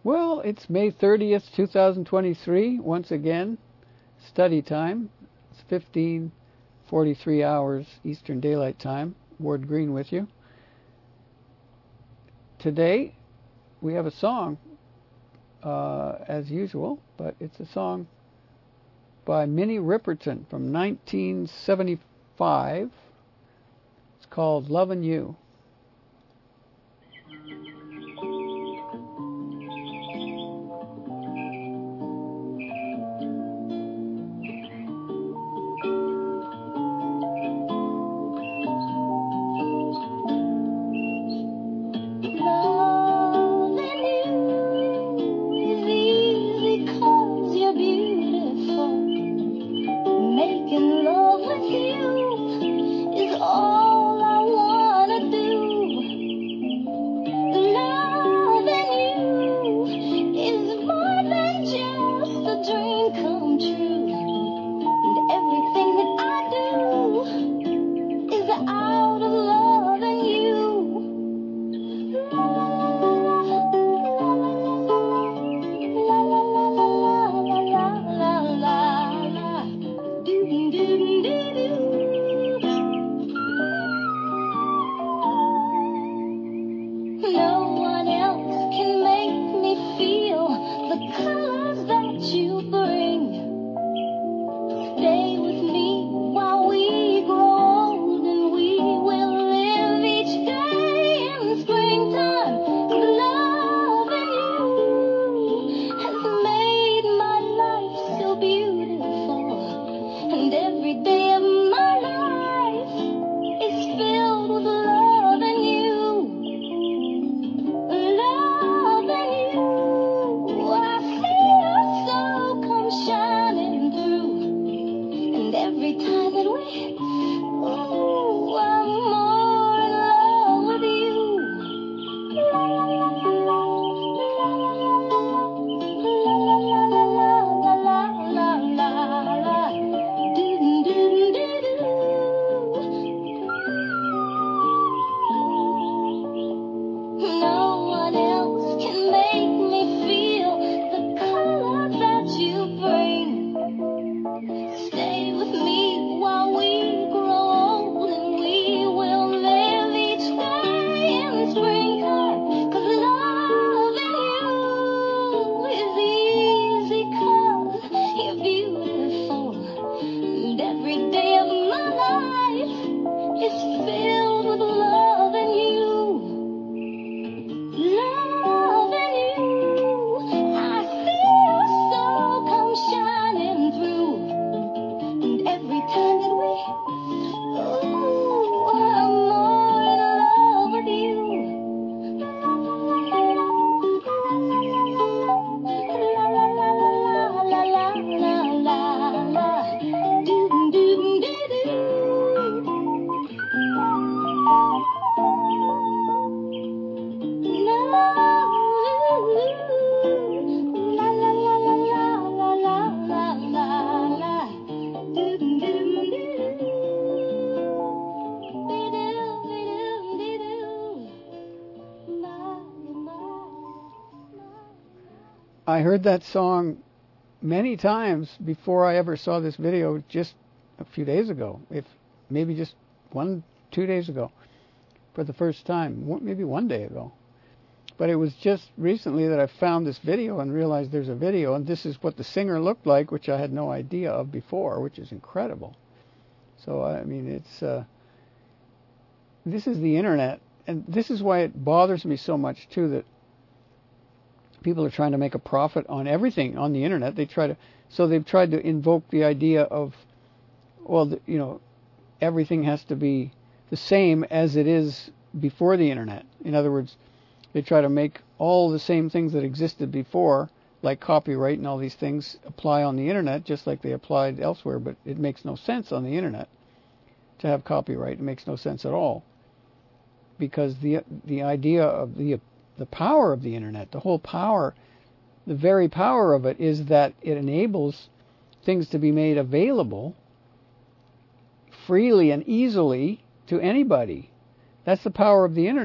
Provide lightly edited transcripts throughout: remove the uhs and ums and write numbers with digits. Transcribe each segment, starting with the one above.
Well, it's May 30th, 2023. Once again, study time. It's 15:43 hours Eastern Daylight Time. Ward Green with you. Today, we have a song, as usual, but it's a song by Minnie Riperton from 1975. It's called Lovin' You. I heard that song many times before I ever saw this video just a few days ago, if maybe just 1-2 days ago for the first time, maybe 1 day ago. But it was just recently that I found this video and realized there's a video, and this is what the singer looked like, which I had no idea of before, which is incredible. So, I mean, it's this is the internet, and this is why it bothers me so much, too, that people are trying to make a profit on everything on the internet. They've tried to invoke the idea of, well, everything has to be the same as it is before the internet. In other words, they try to make all the same things that existed before, like copyright and all these things, apply on the internet just like they applied elsewhere. But it makes no sense on the internet to have copyright. It makes no sense at all, because the idea of the power of the internet, the whole power, the very power of it is that it enables things to be made available freely and easily to anybody. That's the power of the internet.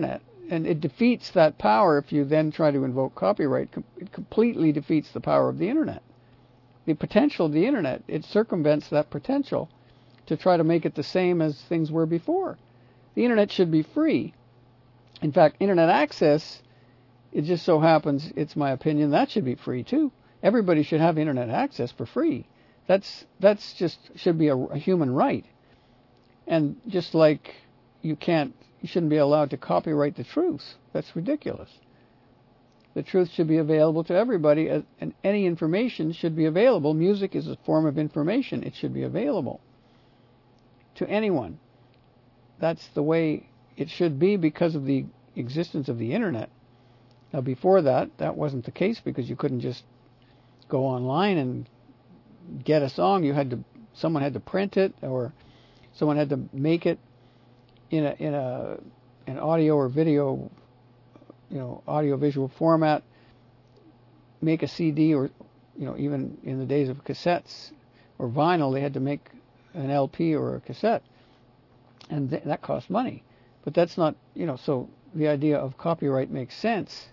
And it defeats that power if you then try to invoke copyright. It completely defeats the power of the internet. The potential of the internet, it circumvents that potential to try to make it the same as things were before. The internet should be free. In fact, internet access, it just so happens, it's my opinion, that should be free too. Everybody should have internet access for free. That's just should be a human right. And just like you shouldn't be allowed to copyright the truth. That's ridiculous. The truth should be available to everybody, and any information should be available. Music is a form of information. It should be available to anyone. That's the way it should be because of the existence of the internet. Now, before that wasn't the case because you couldn't just go online and get a song. Someone had to print it, or someone had to make it in an audio or video, audio visual format, make a CD, or even in the days of cassettes or vinyl, they had to make an LP or a cassette, and that cost money. But that's not, so the idea of copyright makes sense.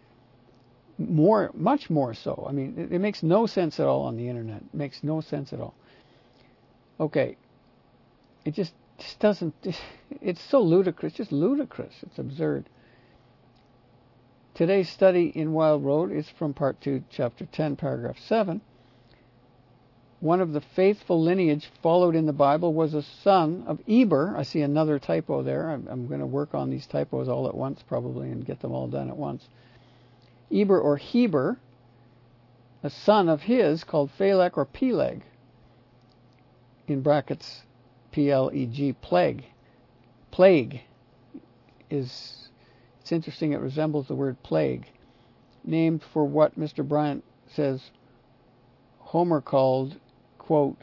Much more so. I mean, it makes no sense at all on the internet. It makes no sense at all. Okay. It just doesn't, it's so ludicrous, just ludicrous. It's absurd. Today's study in Wild Road is from Part 2, Chapter 10, Paragraph 7. One of the faithful lineage followed in the Bible was a son of Eber. I see another typo there. I'm going to work on these typos all at once probably and get them all done at once. Eber or Heber, a son of his called Phaleg or Peleg, in brackets P-L-E-G, plague. Plague it's interesting, it resembles the word plague, named for what Mr. Bryant says Homer called, quote,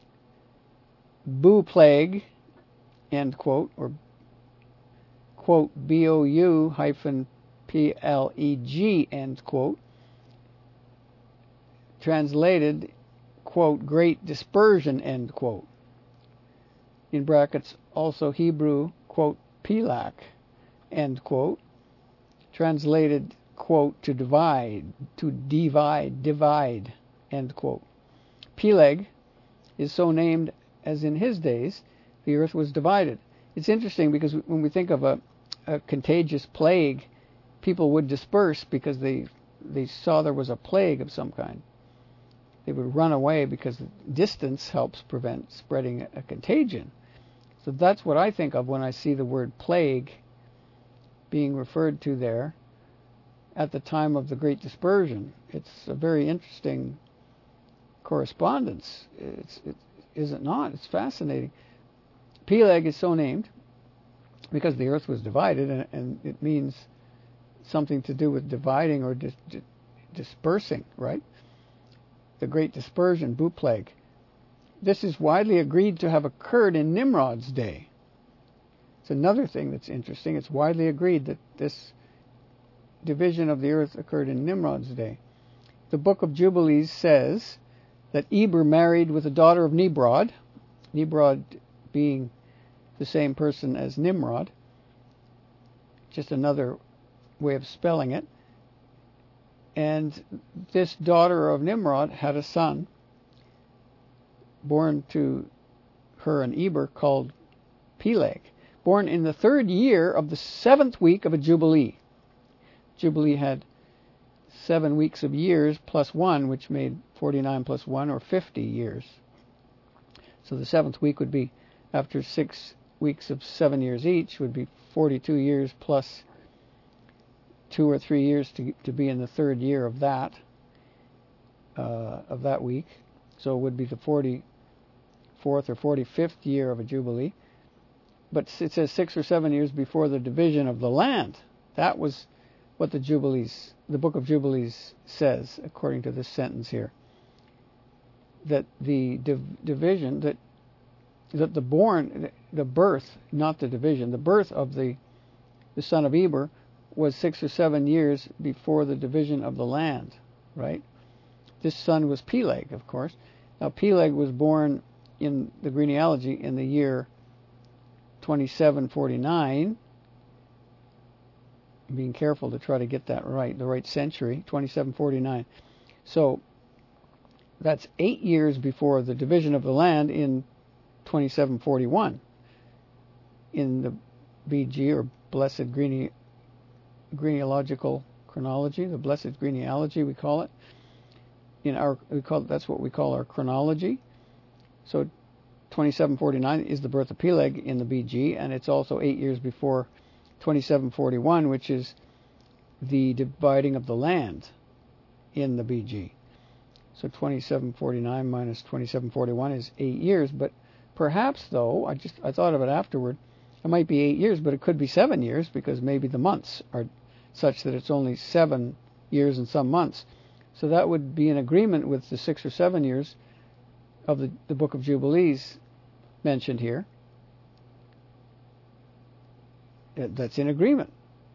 boo plague, end quote, or, quote, B-O-U hyphen P-L-E-G, end quote, translated, quote, great dispersion, end quote. In brackets, also Hebrew, quote, Pelak, end quote, translated, quote, to divide, end quote. Peleg is so named as in his days the earth was divided. It's interesting because when we think of a contagious plague, people would disperse because they saw there was a plague of some kind. They would run away because distance helps prevent spreading a contagion. So that's what I think of when I see the word plague being referred to there at the time of the Great Dispersion. It's a very interesting correspondence. Is it not? It's fascinating. Peleg is so named because the earth was divided, and it means something to do with dividing or dispersing, right? The Great Dispersion, Bootplague. This is widely agreed to have occurred in Nimrod's day. It's another thing that's interesting. It's widely agreed that this division of the earth occurred in Nimrod's day. The Book of Jubilees says that Eber married with a daughter of Nimrod, Nimrod being the same person as Nimrod, just another way of spelling it. And this daughter of Nimrod had a son born to her and Eber called Peleg, born in the 3rd year of the 7th week of a Jubilee. Jubilee had 7 weeks of years plus 1, which made 49 plus 1, or 50 years. So the 7th week would be, after 6 weeks of 7 years each, would be 42 years plus 2 or 3 years to be in the 3rd year of that week. So it would be the 44th or 45th year of a Jubilee. But it says 6 or 7 years before the division of the land. That was what the Book of Jubilees says, according to this sentence here. That the division, that the birth, not the division, the birth of the son of Eber was 6 or 7 years before the division of the land, right? This son was Peleg, of course. Now, Peleg was born in the genealogy in the year 2749, being careful to try to get that right, the right century, 2749. So that's 8 years before the division of the land in 2741 in the BG, or Blessed Genealogical Chronology, the Blessed Genealogy we call it. That's what we call our chronology. So 2749 is the birth of Peleg in the BG, and it's also 8 years before 2741, which is the dividing of the land in the BG. So 2749 minus 2741 is 8 years, but perhaps, though, I thought of it afterward, it might be 8 years, but it could be 7 years, because maybe the months are such that it's only 7 years and some months. So that would be in agreement with the 6 or 7 years of the Book of Jubilees mentioned here. That's in agreement.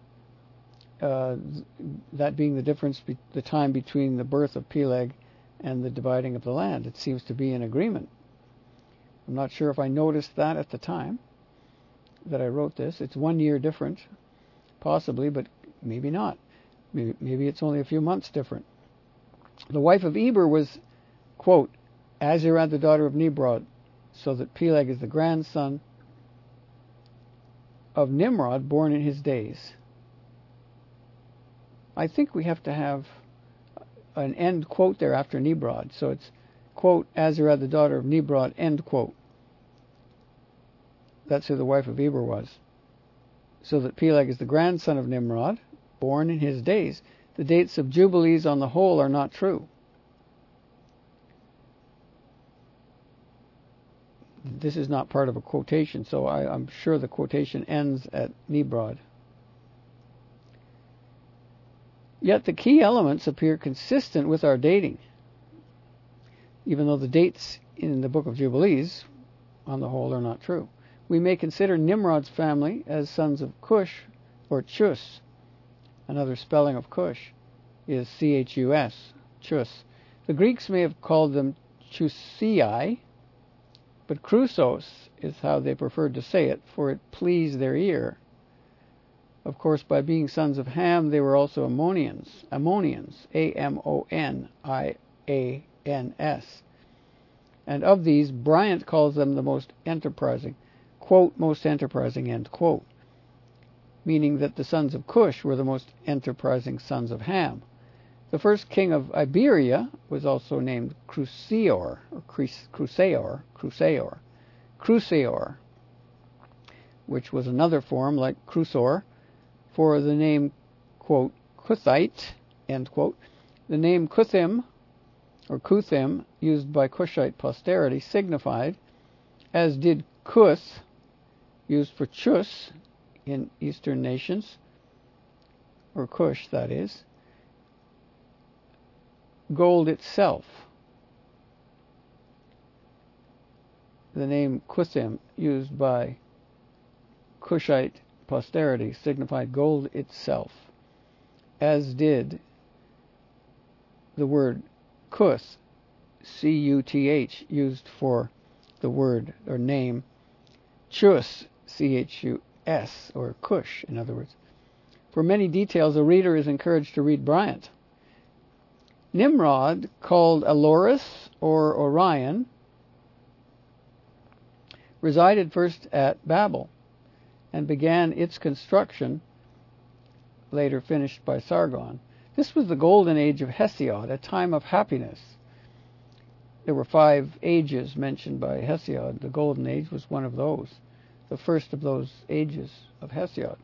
That being the difference, the time between the birth of Peleg and the dividing of the land. It seems to be in agreement. I'm not sure if I noticed that at the time that I wrote this. It's 1 year different, possibly, but maybe not. Maybe it's only a few months different. The wife of Eber was, quote, Azurad, the daughter of Nimrod, so that Peleg is the grandson of Nimrod, born in his days. I think we have to have an end quote there after Nimrod. So it's, quote, Azurad, the daughter of Nimrod, end quote. That's who the wife of Eber was. So that Peleg is the grandson of Nimrod, born in his days. The dates of Jubilees on the whole are not true. This is not part of a quotation, so I'm sure the quotation ends at Nimrod. Yet the key elements appear consistent with our dating, even though the dates in the Book of Jubilees, on the whole, are not true. We may consider Nimrod's family as sons of Cush, or Chus. Another spelling of Cush is Chus, Chus. The Greeks may have called them Chusii, but Chrusos is how they preferred to say it, for it pleased their ear. Of course, by being sons of Ham, they were also Ammonians, Amonians. And of these, Bryant calls them the most enterprising, quote, most enterprising, end quote, meaning that the sons of Cush were the most enterprising sons of Ham. The first king of Iberia was also named Chrysaor, which was another form, like Chrusor, for the name, quote, Cuthite, end quote. The name Cuthim, or Cuthim, used by Cushite posterity, signified, as did Cuth, used for Chus in Eastern nations, or Cush, that is, gold itself. The name Cuthim, used by Cushite posterity, signified gold itself, as did the word Cuth, C-U-T-H, used for the word or name Chus, C-H-U-S, or Cush, in other words. For many details, a reader is encouraged to read Bryant. Nimrod, called Aloris or Orion, resided first at Babel and began its construction, later finished by Sargon. This was the golden age of Hesiod, a time of happiness. There were 5 ages mentioned by Hesiod. The golden age was one of those, the first of those ages of Hesiod.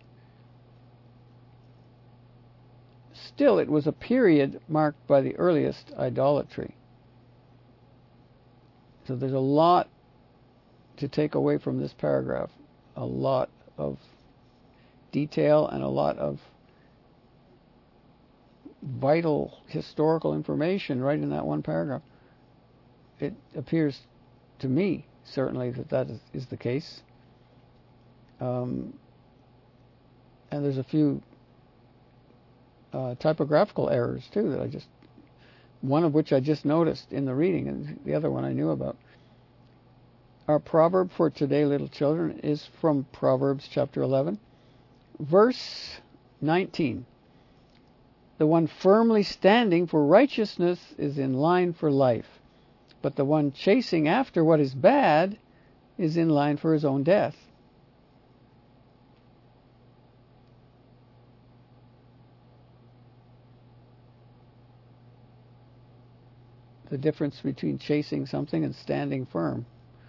Still, it was a period marked by the earliest idolatry. So there's a lot to take away from this paragraph, a lot of detail and a lot of vital historical information right in that one paragraph. It appears to me, certainly, that is the case. And there's a few typographical errors too that one of which I just noticed in the reading, and the other one I knew about. Our proverb for today, little children, is from Proverbs chapter 11, verse 19. The one firmly standing for righteousness is in line for life, but the one chasing after what is bad is in line for his own death. The difference between chasing something and standing firm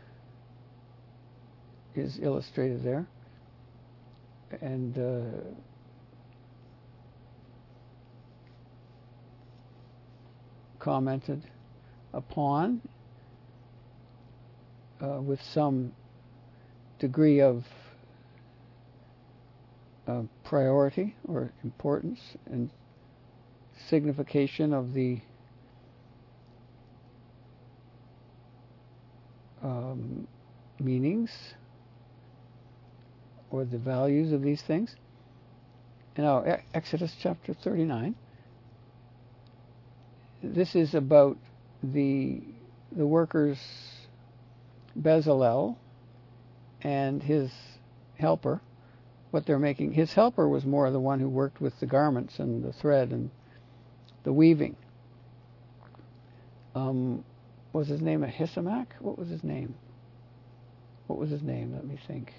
is illustrated there. And commented upon with some degree of priority or importance and signification of the meanings or the values of these things. And now Exodus chapter 39. This is about the workers Bezalel and his helper, what they're making. His helper was more the one who worked with the garments and the thread and the weaving. Was his name Ahisamach? What was his name? Let me think.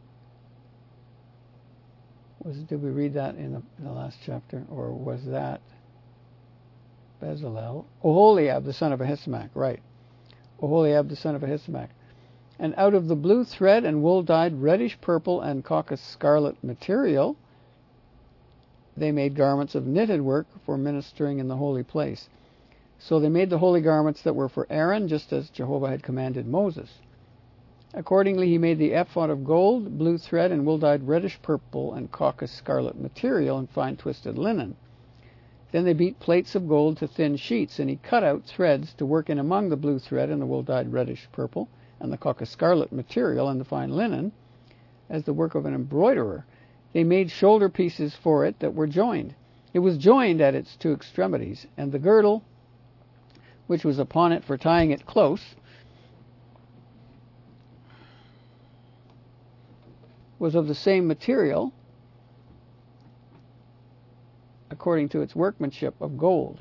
Did we read that in the last chapter, or was that Bezalel? Oholiab, the son of Ahisamach, right. Oholiab, the son of Ahisamach. And out of the blue thread and wool dyed reddish purple and caucus scarlet material, they made garments of knitted work for ministering in the holy place. So they made the holy garments that were for Aaron, just as Jehovah had commanded Moses. Accordingly, he made the ephod of gold, blue thread, and wool-dyed reddish purple and caucus scarlet material and fine twisted linen. Then they beat plates of gold to thin sheets, and he cut out threads to work in among the blue thread and the wool-dyed reddish purple and the caucus scarlet material and the fine linen, as the work of an embroiderer. They made shoulder pieces for it that were joined. It was joined at its two extremities, and the girdle, which was upon it for tying it close, was of the same material, according to its workmanship, of gold,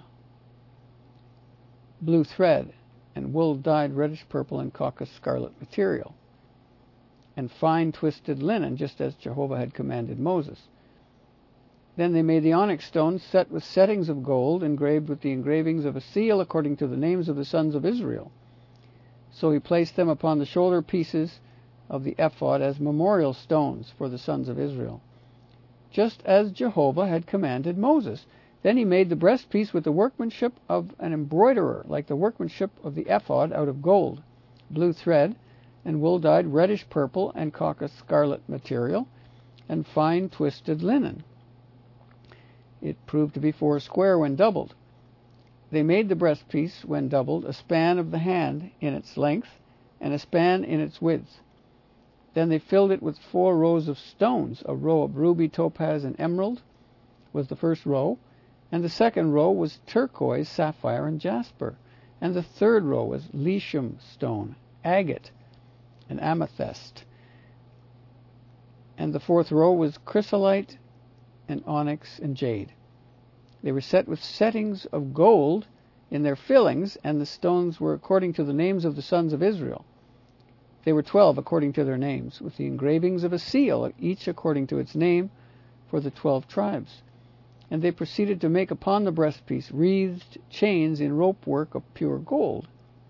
blue thread, and wool dyed reddish purple and caucus scarlet material, and fine twisted linen, just as Jehovah had commanded Moses. Then they made the onyx stones set with settings of gold, engraved with the engravings of a seal according to the names of the sons of Israel. So he placed them upon the shoulder pieces of the ephod as memorial stones for the sons of Israel, just as Jehovah had commanded Moses. Then he made the breastpiece with the workmanship of an embroiderer, like the workmanship of the ephod, out of gold, blue thread, and wool-dyed reddish purple and caucus scarlet material, and fine twisted linen. It proved to be 4 square when doubled. They made the breastpiece, when doubled, a span of the hand in its length, and a span in its width. Then they filled it with 4 rows of stones. A row of ruby, topaz, and emerald was the first row, and the second row was turquoise, sapphire, and jasper, and the third row was lesham stone, agate, and amethyst, and the fourth row was chrysolite, and onyx, and jade. They were set with settings of gold in their fillings, and the stones were according to the names of the sons of Israel. They were 12 according to their names, with the engravings of a seal, each according to its name, for the 12 tribes. And they proceeded to make upon the breastpiece wreathed chains in rope work of pure gold.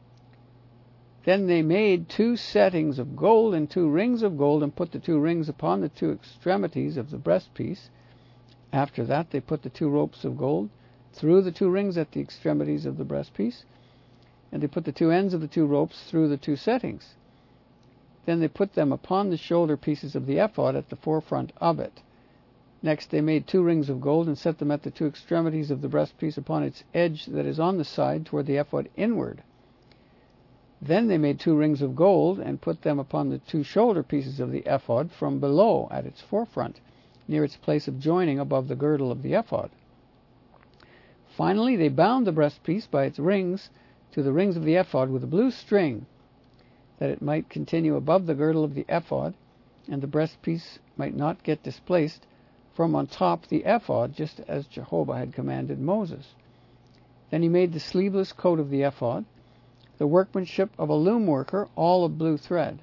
Then they made 2 settings of gold and 2 rings of gold, and put the 2 rings upon the 2 extremities of the breastpiece. After that they put the 2 ropes of gold through the 2 rings at the extremities of the breastpiece, and they put the 2 ends of the 2 ropes through the 2 settings. Then they put them upon the shoulder pieces of the ephod at the forefront of it. Next they made 2 rings of gold and set them at the 2 extremities of the breastpiece upon its edge that is on the side toward the ephod inward. Then they made 2 rings of gold and put them upon the 2 shoulder pieces of the ephod from below at its forefront, near its place of joining above the girdle of the ephod. Finally they bound the breastpiece by its rings to the rings of the ephod with a blue string, that it might continue above the girdle of the ephod, and the breastpiece might not get displaced from on top the ephod, just as Jehovah had commanded Moses. Then he made the sleeveless coat of the ephod, the workmanship of a loom worker, all of blue thread.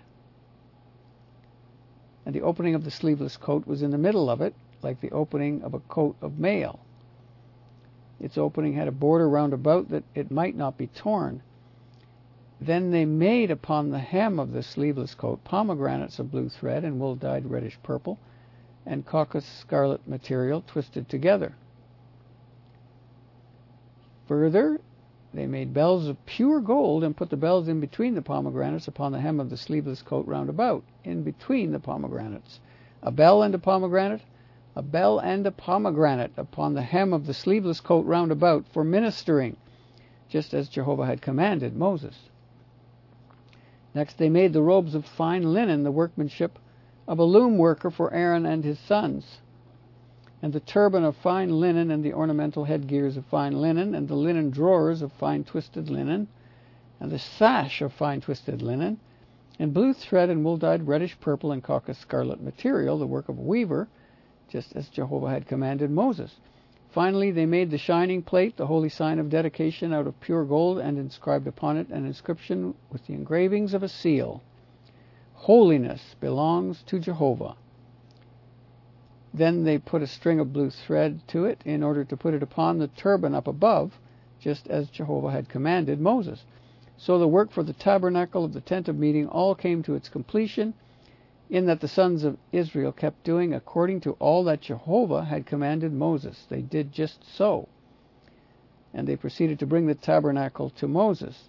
And the opening of the sleeveless coat was in the middle of it, like the opening of a coat of mail. Its opening had a border round about that it might not be torn. Then they made upon the hem of the sleeveless coat pomegranates of blue thread and wool dyed reddish purple, and caucus scarlet material twisted together. Further, they made bells of pure gold and put the bells in between the pomegranates upon the hem of the sleeveless coat round about, in between the pomegranates. A bell and a pomegranate upon the hem of the sleeveless coat round about for ministering, just as Jehovah had commanded Moses. Next they made the robes of fine linen, the workmanship of a loom worker for Aaron and his sons, and the turban of fine linen, and the ornamental headgears of fine linen, and the linen drawers of fine twisted linen, and the sash of fine twisted linen, and blue thread and wool dyed reddish purple and caucus scarlet material, the work of a weaver, just as Jehovah had commanded Moses. Finally, they made the shining plate, the holy sign of dedication, out of pure gold, and inscribed upon it an inscription with the engravings of a seal. Holiness belongs to Jehovah. Then they put a string of blue thread to it in order to put it upon the turban up above, just as Jehovah had commanded Moses. So the work for the tabernacle of the tent of meeting all came to its completion, in that the sons of Israel kept doing according to all that Jehovah had commanded Moses. They did just so. And they proceeded to bring the tabernacle to Moses.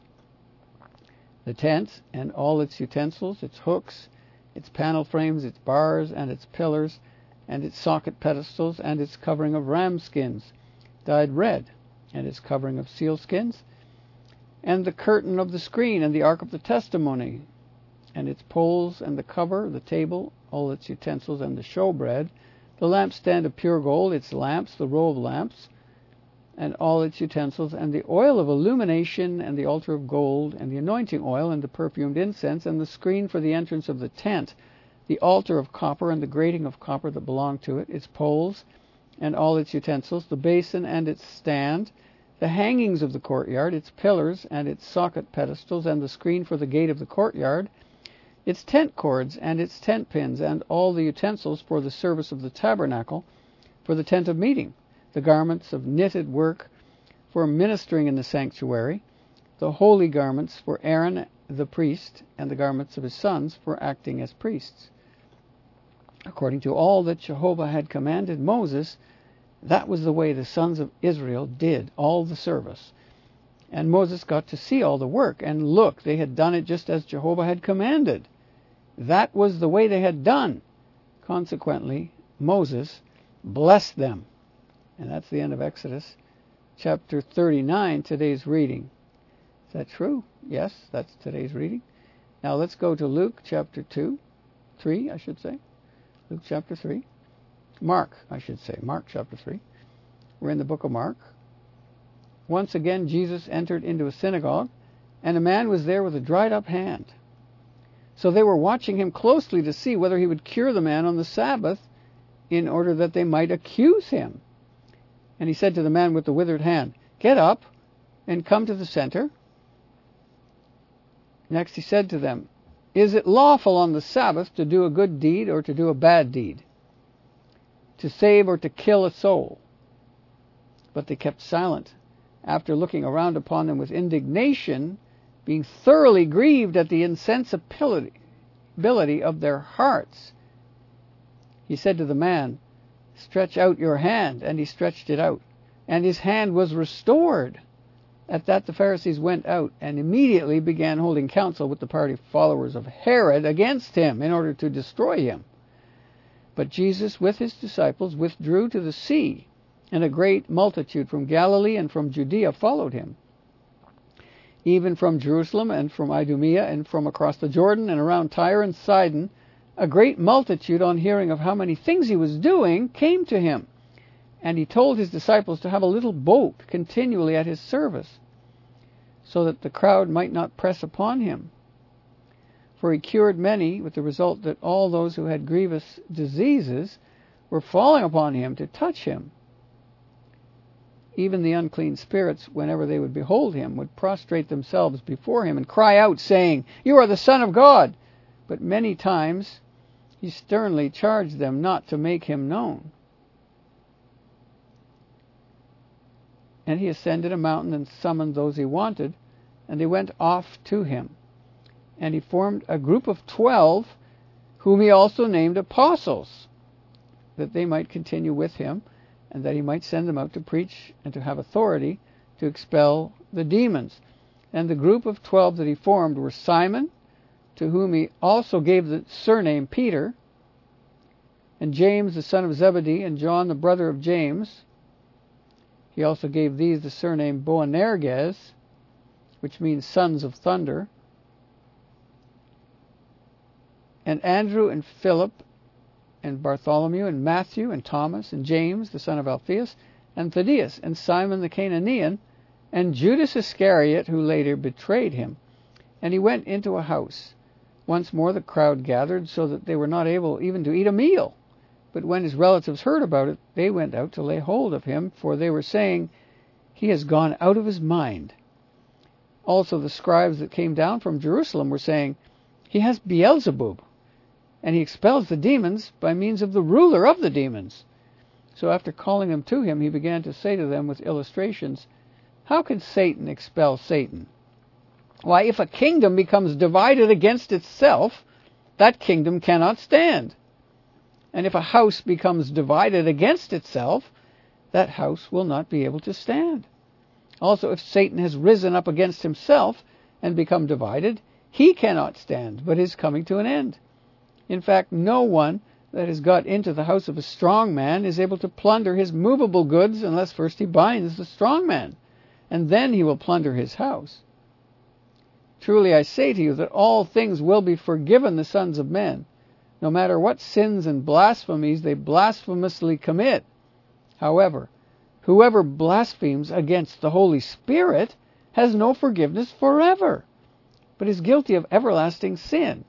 The tent and all its utensils, its hooks, its panel frames, its bars, and its pillars, and its socket pedestals, and its covering of ram skins, dyed red, and its covering of seal skins, and the curtain of the screen, and the ark of the testimony, and its poles, and the cover, the table, all its utensils, and the showbread, the lampstand of pure gold, its lamps, the row of lamps, and all its utensils, and the oil of illumination, and the altar of gold, and the anointing oil, and the perfumed incense, and the screen for the entrance of the tent, the altar of copper, and the grating of copper that belonged to it, its poles, and all its utensils, the basin and its stand, the hangings of the courtyard, its pillars, and its socket pedestals, and the screen for the gate of the courtyard, its tent cords, and its tent pins, and all the utensils for the service of the tabernacle, for the tent of meeting, the garments of knitted work for ministering in the sanctuary, the holy garments for Aaron the priest, and the garments of his sons for acting as priests. According to all that Jehovah had commanded Moses, that was the way the sons of Israel did all the service. And Moses got to see all the work, and look, they had done it just as Jehovah had commanded. That was the way they had done. Consequently, Moses blessed them. And that's the end of Exodus chapter 39, today's reading. Is that true? Yes, that's today's reading. Now let's go to Luke chapter 3. Luke chapter 3. Mark chapter 3. We're in the book of Mark. Once again, Jesus entered into a synagogue, and a man was there with a dried up hand. So they were watching him closely to see whether he would cure the man on the Sabbath, in order that they might accuse him. And he said to the man with the withered hand, "Get up and come to the center." Next he said to them, "Is it lawful on the Sabbath to do a good deed or to do a bad deed? To save or to kill a soul?" But they kept silent, after looking around upon them with indignation, being thoroughly grieved at the insensibility of their hearts. He said to the man, "Stretch out your hand." And he stretched it out, and his hand was restored. At that the Pharisees went out and immediately began holding counsel with the party followers of Herod against him, in order to destroy him. But Jesus with his disciples withdrew to the sea, and a great multitude from Galilee and from Judea followed him, even from Jerusalem and from Idumea and from across the Jordan and around Tyre and Sidon. A great multitude, on hearing of how many things he was doing, came to him, and he told his disciples to have a little boat continually at his service, so that the crowd might not press upon him. For he cured many, with the result that all those who had grievous diseases were falling upon him to touch him. Even the unclean spirits, whenever they would behold him, would prostrate themselves before him and cry out, saying, "You are the Son of God." But many times he sternly charged them not to make him known. And he ascended a mountain and summoned those he wanted, and they went off to him. And he formed a group of 12, whom he also named apostles, that they might continue with him, and that he might send them out to preach and to have authority to expel the demons. And the group of 12 that he formed were Simon, to whom he also gave the surname Peter, and James the son of Zebedee, and John the brother of James. He also gave these the surname Boanerges, which means sons of thunder, and Andrew and Philip, and Bartholomew, and Matthew, and Thomas, and James the son of Alphaeus, and Thaddeus, and Simon the Cananean, and Judas Iscariot, who later betrayed him. And he went into a house. Once more the crowd gathered, so that they were not able even to eat a meal. But when his relatives heard about it, they went out to lay hold of him, for they were saying, "He has gone out of his mind." Also the scribes that came down from Jerusalem were saying, "He has Beelzebub, and he expels the demons by means of the ruler of the demons." So after calling them to him, he began to say to them with illustrations, "How can Satan expel Satan? Why, if a kingdom becomes divided against itself, that kingdom cannot stand. And if a house becomes divided against itself, that house will not be able to stand. Also, if Satan has risen up against himself and become divided, he cannot stand, but is coming to an end. In fact, no one that has got into the house of a strong man is able to plunder his movable goods unless first he binds the strong man, and then he will plunder his house. Truly I say to you that all things will be forgiven the sons of men, no matter what sins and blasphemies they blasphemously commit. However, whoever blasphemes against the Holy Spirit has no forgiveness forever, but is guilty of everlasting sin.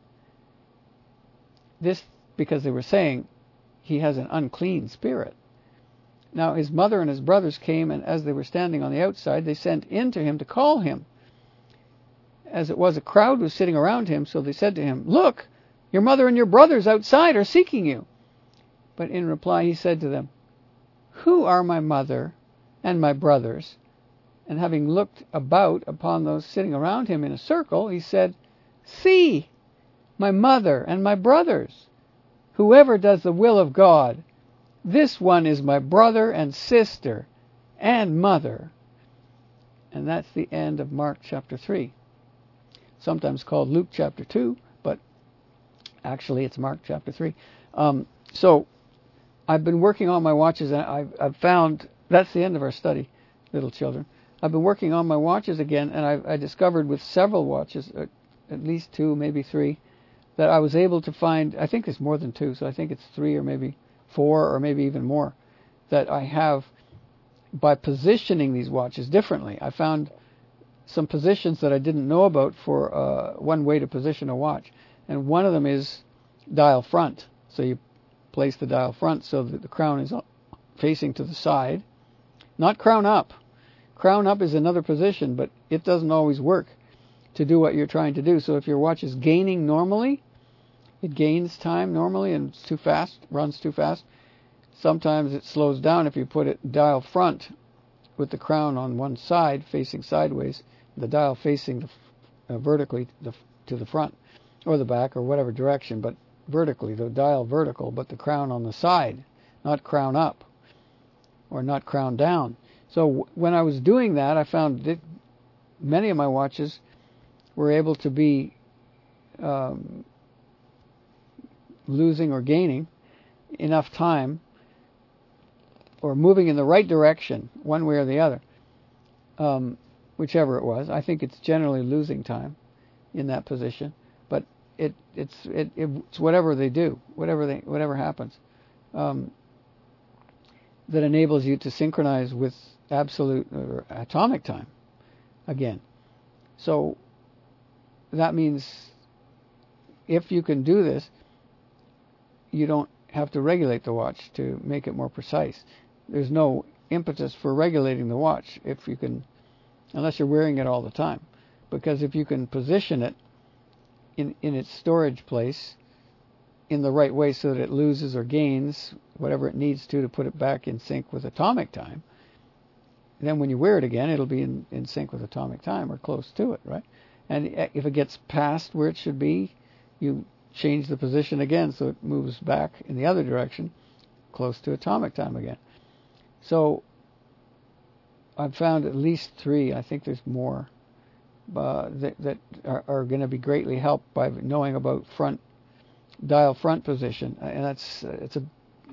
This because they were saying he has an unclean spirit. Now his mother and his brothers came, and as they were standing on the outside, they sent in to him to call him. As it was, a crowd was sitting around him, so they said to him, "Look, your mother and your brothers outside are seeking you." But in reply he said to them, "Who are my mother and my brothers?" And having looked about upon those sitting around him in a circle, he said, "See, my mother and my brothers. Whoever does the will of God, this one is my brother and sister and mother." And that's the end of Mark chapter 3. Sometimes called Luke chapter 2, but actually it's Mark chapter 3. So I've been working on my watches, and I've found that's the end of our study, little children. I've been working on my watches again, and I discovered with several watches, at least 2, maybe 3, that I was able to find, I think it's more than 2, so I think it's 3 or maybe 4 or maybe even more, that I have by positioning these watches differently. I found some positions that I didn't know about for one way to position a watch. And one of them is dial front. So you place the dial front so that the crown is facing to the side. Not crown up. Crown up is another position, but it doesn't always work to do what you're trying to do. So if your watch is gaining normally, it gains time normally and it's too fast, runs too fast. Sometimes it slows down if you put it dial front with the crown on one side facing sideways, the dial facing vertically to the front or the back or whatever direction, but vertically, the dial vertical, but the crown on the side, not crown up or not crown down. So when I was doing that, I found that many of my watches were able to be losing or gaining enough time or moving in the right direction, one way or the other, whichever it was. I think it's generally losing time in that position, but it's whatever they do, whatever happens, that enables you to synchronize with absolute or atomic time again. So that means if you can do this, you don't have to regulate the watch to make it more precise. There's no impetus for regulating the watch if you can, unless you're wearing it all the time. Because if you can position it in its storage place in the right way so that it loses or gains whatever it needs to put it back in sync with atomic time, then when you wear it again, it'll be in sync with atomic time or close to it, right? And if it gets past where it should be, you change the position again so it moves back in the other direction, close to atomic time again. So I've found at least 3, I think there's more, that are going to be greatly helped by knowing about dial front position. And it's an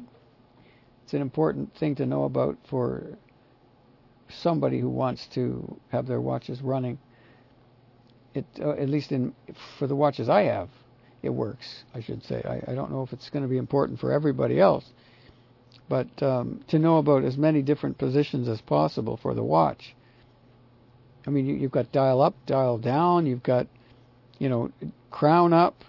important thing to know about for somebody who wants to have their watches running. At least for the watches I have, it works, I should say. I don't know if it's going to be important for everybody else, but to know about as many different positions as possible for the watch. I mean, you've got dial up, dial down, you've got, crown up,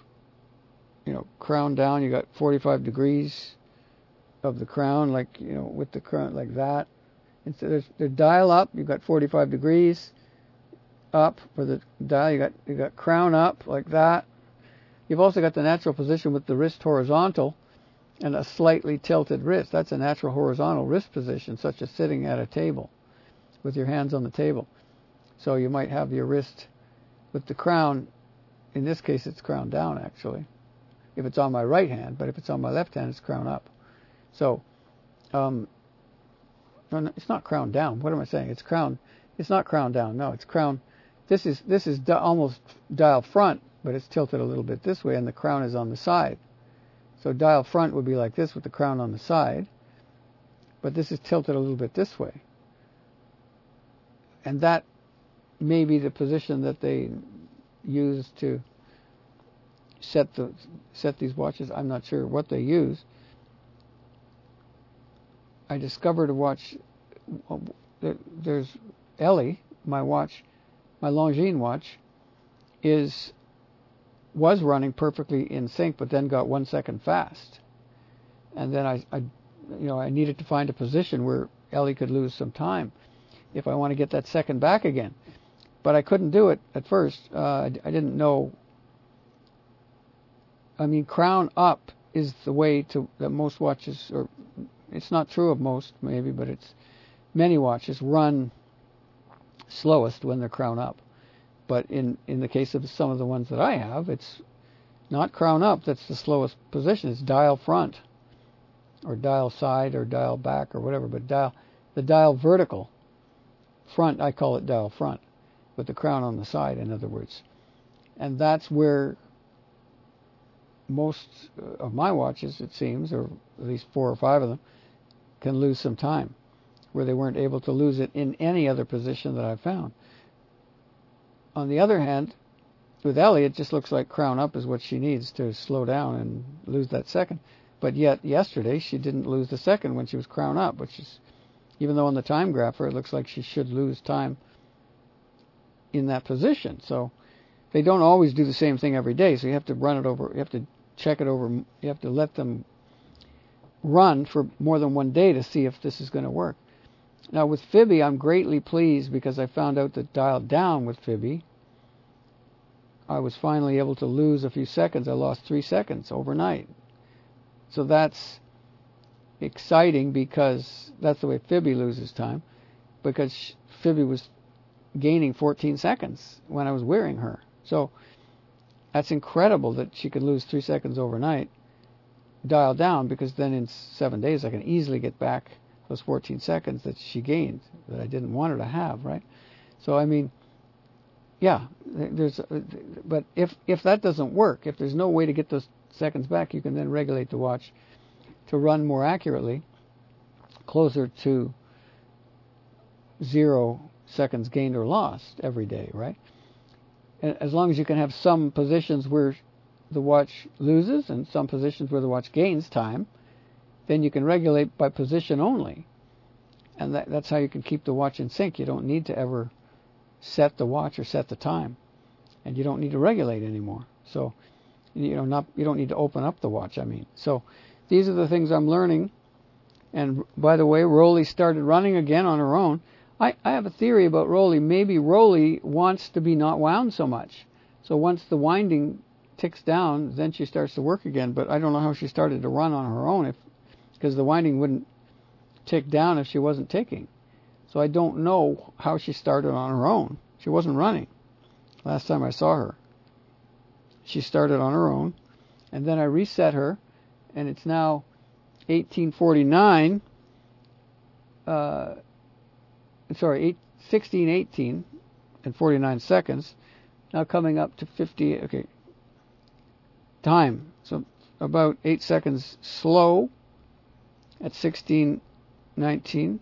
crown down, you got 45 degrees of the crown, with the crown like that. And so there's dial up, you've got 45 degrees up for the dial, you got crown up like that. You've also got the natural position with the wrist horizontal and a slightly tilted wrist. That's a natural horizontal wrist position, such as sitting at a table with your hands on the table. So you might have your wrist with the crown. In this case, it's crown down, actually, if it's on my right hand. But if it's on my left hand, it's crown up. So no, it's not crown down. What am I saying? It's crown. It's not crown down. No, it's crown. This is almost dial front, but it's tilted a little bit this way, and the crown is on the side. So dial front would be like this with the crown on the side, but this is tilted a little bit this way. And that may be the position that they use to set these watches. I'm not sure what they use. I discovered a watch. There's Ellie, my watch, my Longines watch, was running perfectly in sync, but then got 1 second fast. And then I needed to find a position where Ellie could lose some time if I want to get that second back again. But I couldn't do it at first. I didn't know. I mean, crown up is the way that most watches, or it's not true of most maybe, but many watches run slowest when they're crown up. But in the case of some of the ones that I have, it's not crown up that's the slowest position. It's dial front, or dial side, or dial back, or whatever. But the dial vertical front, I call it dial front, with the crown on the side, in other words. And that's where most of my watches, it seems, or at least 4 or 5 of them, can lose some time, where they weren't able to lose it in any other position that I've found. On the other hand, with Ellie, it just looks like crown up is what she needs to slow down and lose that second. But yet, yesterday, she didn't lose the second when she was crown up, which is, even though on the time grapher it looks like she should lose time in that position. So they don't always do the same thing every day, so you have to run it over, you have to check it over, you have to let them run for more than one day to see if this is going to work. Now with Fibby, I'm greatly pleased because I found out that dialed down with Fibby, I was finally able to lose a few seconds. I lost 3 seconds overnight. So that's exciting because that's the way Fibby loses time, because Fibby was gaining 14 seconds when I was wearing her. So that's incredible that she could lose 3 seconds overnight, dial down, because then in 7 days I can easily get back those 14 seconds that she gained that I didn't want her to have, right? So I mean, yeah, but if that doesn't work, if there's no way to get those seconds back, you can then regulate the watch to run more accurately, closer to 0 seconds gained or lost every day, right? And as long as you can have some positions where the watch loses and some positions where the watch gains time, then you can regulate by position only. And that's how you can keep the watch in sync. You don't need to ever set the watch or set the time. And you don't need to regulate anymore. So, you don't need to open up the watch, I mean. So these are the things I'm learning. And by the way, Rolly started running again on her own. I have a theory about Rolly. Maybe Rolly wants to be not wound so much. So once the winding ticks down, then she starts to work again. But I don't know how she started to run on her own, because the winding wouldn't tick down if she wasn't ticking. So I don't know how she started on her own. She wasn't running last time I saw her. She started on her own, and then I reset her, and it's now 18:49. 16:18 and 49 seconds. Now coming up to 50. Okay. Time. So about 8 seconds slow at 16:19.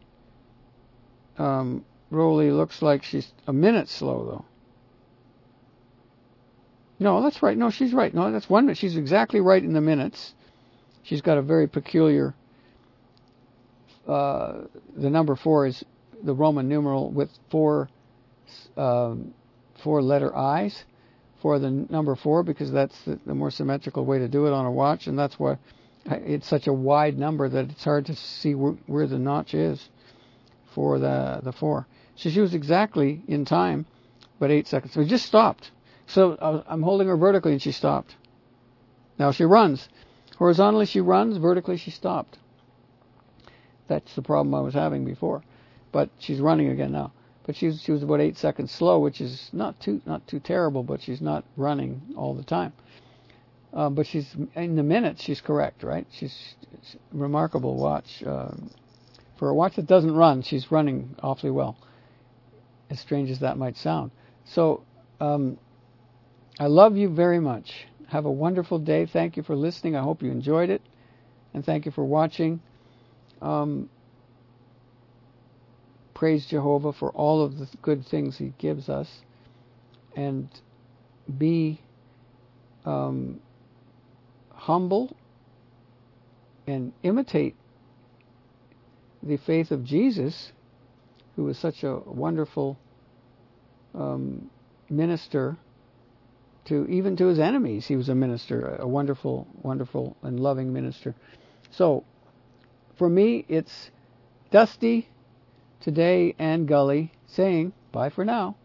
Rolly looks like she's a minute slow though. No, that's right. No, she's right. No, that's 1 minute. She's exactly right in the minutes. She's got a very peculiar. The number 4 is the Roman numeral with 4 letter I's for the number 4, because that's the more symmetrical way to do it on a watch, and that's why it's such a wide number that it's hard to see where the notch is for the 4. She was exactly in time, but 8 seconds. So it just stopped. So I'm holding her vertically and she stopped. Now she runs. Horizontally she runs, vertically she stopped. That's the problem I was having before. But she's running again now. But she was about 8 seconds slow, which is not too terrible, but she's not running all the time. But she's in the minutes, she's correct, right? She's a remarkable watch. For a watch that doesn't run, she's running awfully well, as strange as that might sound. So I love you very much. Have a wonderful day. Thank you for listening. I hope you enjoyed it. And thank you for watching. Praise Jehovah for all of the good things He gives us. And be humble and imitate the faith of Jesus, who was such a wonderful minister even to His enemies. He was a minister, a wonderful, wonderful and loving minister. So, for me, it's Dusty today and Gully saying bye for now.